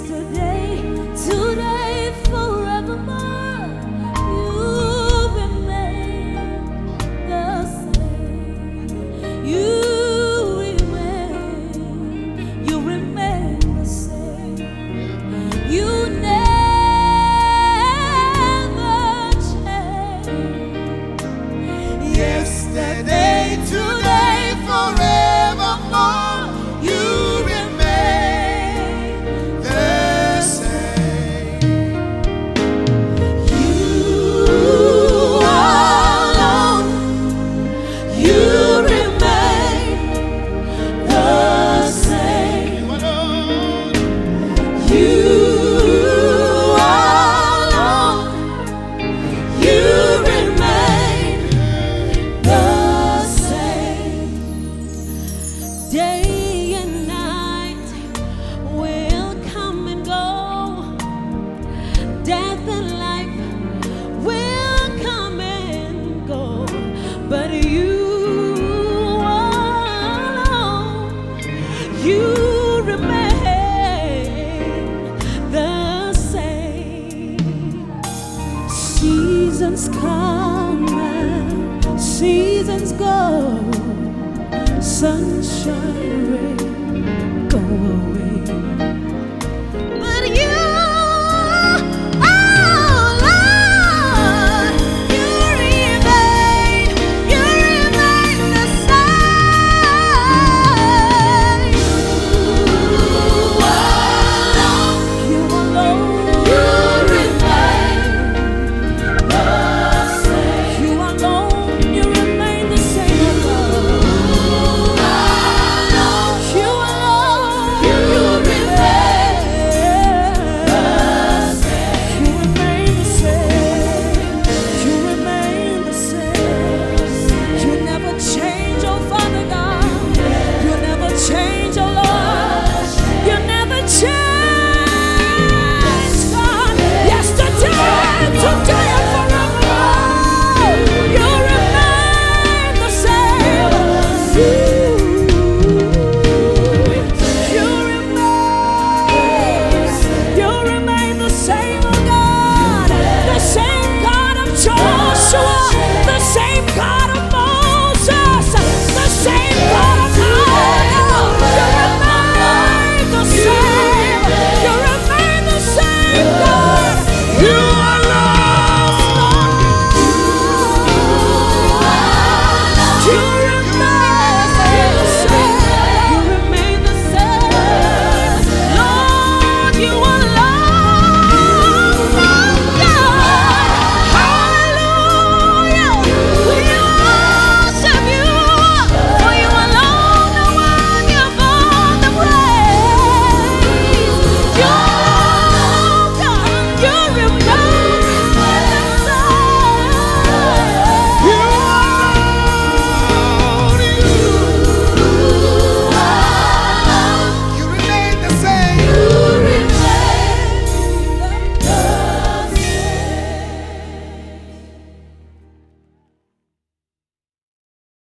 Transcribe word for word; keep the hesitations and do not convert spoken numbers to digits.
yesterday, today, forevermore. You remain the same. You remain, you remain the same. You never change. Yesterday, today, forevermore, you remain the same. You alone, you remain the same. You alone. You alone, you remain the same. Day and night will come and go. Death and life will come and go. But you alone, you remain the same. Seasons come and seasons go. Sunshine